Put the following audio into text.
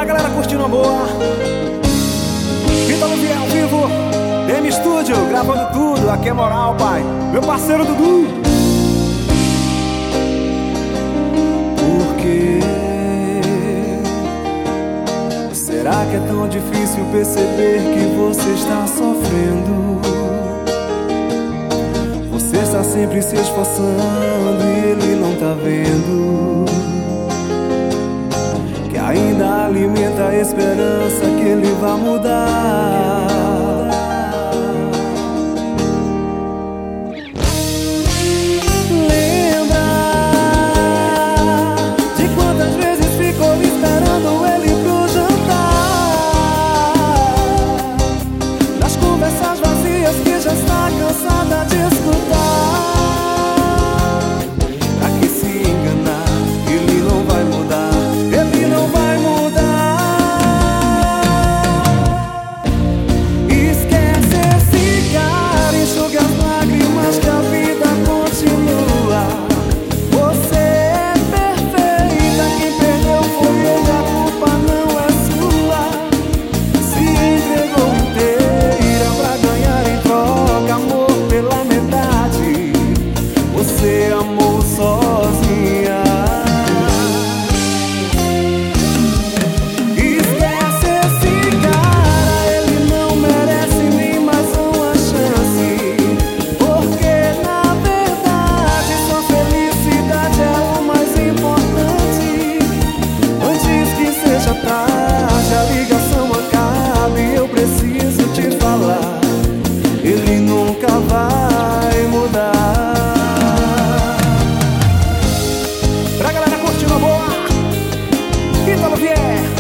galera curtindo a boa. Ítalo Vier ao vivo, DM Studio, gravando tudo. Aqui é moral, pai. Meu parceiro Dudu. Por quê? Será que é tão difícil perceber que você está sofrendo? Você está sempre se esforçando e ele não tá vendo. Que ainda alimenta a esperança que ele vai mudar. Lembra de quantas vezes ficou esperando ele pro jantar? Das conversas vazias que já está cansada de escutar. Pra que se enganar? Ele não vai mudar. Ele não vai mudar. Esquece esse cara, enxuga as lágrimas que a vida continua. Você é perfeita, quem perdeu foi ele, a culpa não é sua. Se entregou inteira pra ganhar em troca amor pela metade. Você amou sozinha. Esquece esse cara, ele não merece nem mais uma chance. Porque na verdade sua felicidade é o mais importante. Antes que seja tarde, a ligação acabe, eu preciso te falar. Ele nunca vai mudar. Pra galera curtindo a boa, Ítalo Vier.